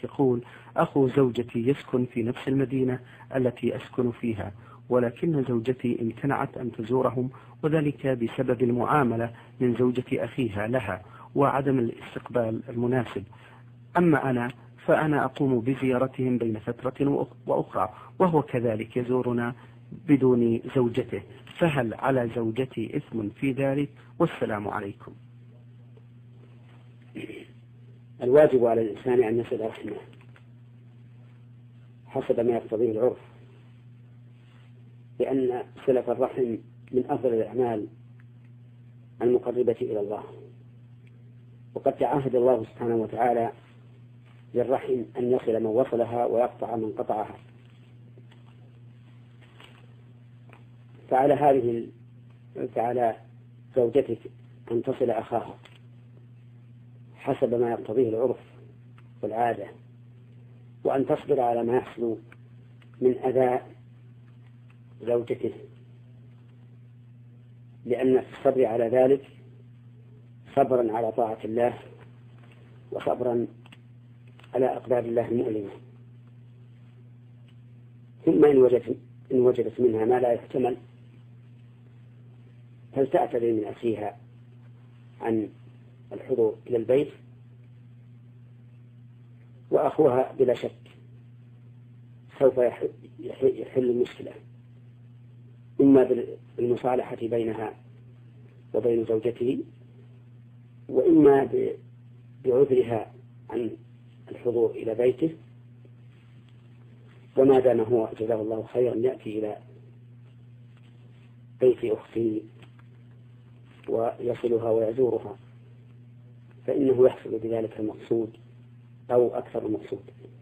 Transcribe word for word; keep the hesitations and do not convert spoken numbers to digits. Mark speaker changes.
Speaker 1: يقول: أخو زوجتي يسكن في نفس المدينة التي أسكن فيها، ولكن زوجتي امتنعت أن تزورهم، وذلك بسبب المعاملة من زوجة أخيها لها وعدم الاستقبال المناسب. أما أنا فأنا أقوم بزيارتهم بين فترة وأخرى، وهو كذلك يزورنا بدون زوجته، فهل على زوجتي إثم في ذلك؟ والسلام عليكم.
Speaker 2: الواجب على الإنسان أن يصل رحمه حسب ما يقتضيه العرف، لأن صلة الرحم من أفضل الأعمال المقربة إلى الله، وقد تعهد الله سبحانه وتعالى للرحم أن يصل من وصلها ويقطع من قطعها. فعلى هذه فعلى زوجتك أن تصل أخاها حسب ما يقتضيه العرف والعادة، وأن تصبر على ما يحصل من أذى زوجته، لأن في الصبر على ذلك صبرا على طاعة الله وصبرا على أقدار الله المؤلمة. ثم إن وجدت, إن وجدت منها ما لا يحتمل فلتعتذر من أخيها عن الحضور إلى البيت، وأخوها بلا شك سوف يحل المشكلة، إما بالمصالحة بينها وبين زوجته، وإما بعذرها عن الحضور إلى بيته، وما دام هو جزاه الله خيرا يأتي إلى بيت أخته ويصلها ويزورها، فإنه يحصل بذلك المقصود أو أكثر المقصود.